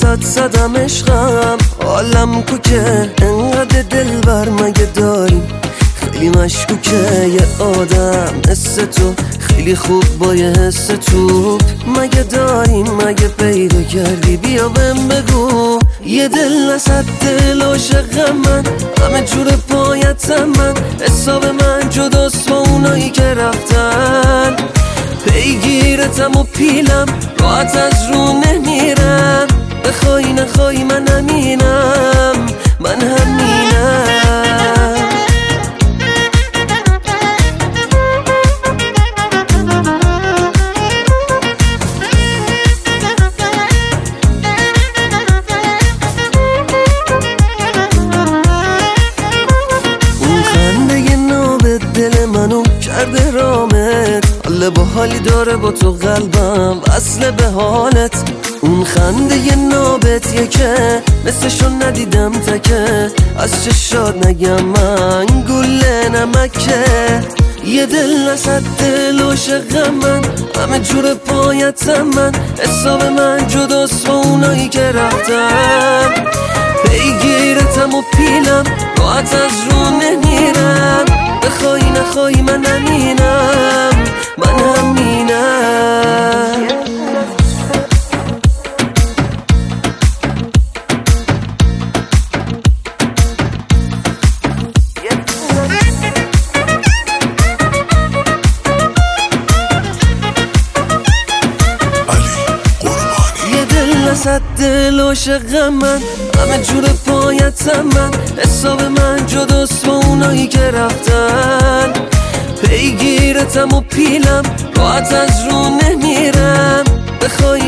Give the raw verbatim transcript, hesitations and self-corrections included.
واسط زدم عشقم، حالم کو که انقدر دلبر مگه داریم؟ خیلی مشکوکه یه آدم مثل تو، خیلی خوب با یه حس توپ مگه داریم؟ مگه پیدا کردی؟ بیا بهم بگو. یه دل وسط دل عاشق من، همه جور پایتم من، حساب من جداست با اونایی که رفتن. پیگیرتم و پیلم راحت از رو نمیرم، بخوای نخوای من همینم، من همینم. اون خنده نابت دل منو کرده رامت، حال با حالی داره با تو قلبم وصله به حالت. اون خنده نابتیه که مثلشو ندیدم تکه، از چشات نگم من گله نمکه. یه دل وسط دل عاشق من، همه جور پایتم من، حساب من جداست با اونایی که رفتن. پیگیرتم و پیلم راحت از رو نمیرم، بخوای نخوای من همینم، من همینم. وسط دل عاشق من، همه جور پایتم من، حساب من جداست با اونایی که رفتن. پیگیرتم و پیلم راحت از رو نمیرم، بخوای